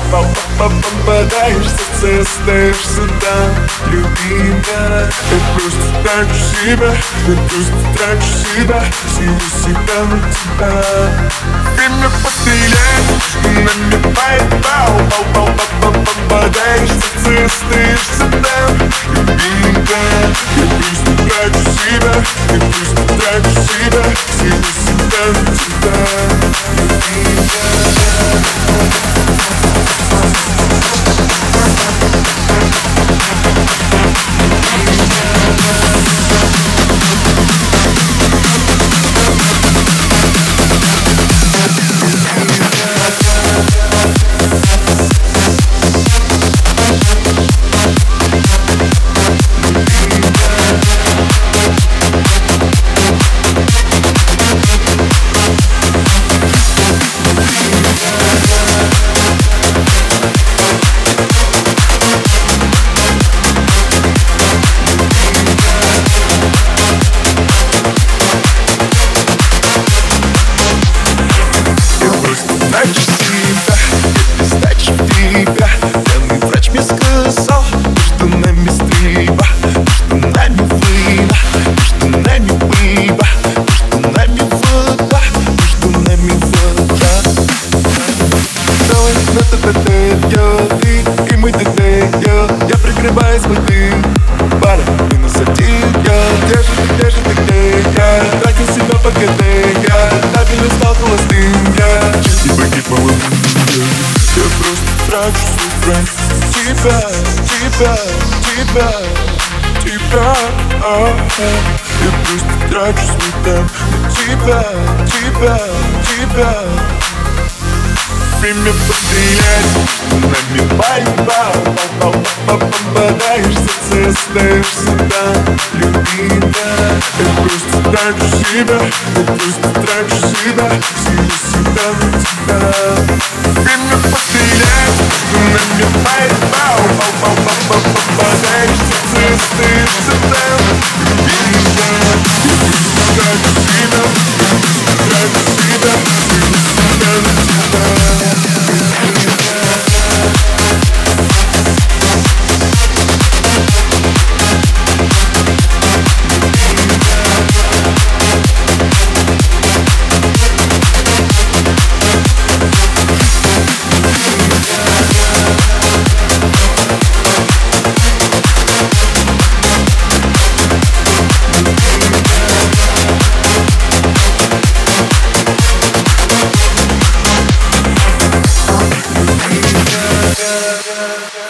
Попадаешь в сердце, остаешься там, любимая. Я просто трачу себя, я просто трачу себя, силу себя на тебя. Время пострелять, нами попадаешь в сердце, остаешься там, любимая. Я просто трачу себя, я просто трачу себя, силу себя на тебя, любимая. Я прикрываюсь ты, пара, минус один. Где же ты, где я? Тратил себя по КД, я так и не стал холостым. Я чуть не погиб малым. Я просто трачу свой бренд. Тебя. Я просто трачу свой темп. Тебя. Время пострелять, нами попадаешь в сердце, остаешься там, любимая. Я просто трачу себя, силу себя на тебя. Время пострелять, нами попадаешь в сердце, остаешься там, любимая. Я просто трачу себя, силу себя на тебя. Yeah.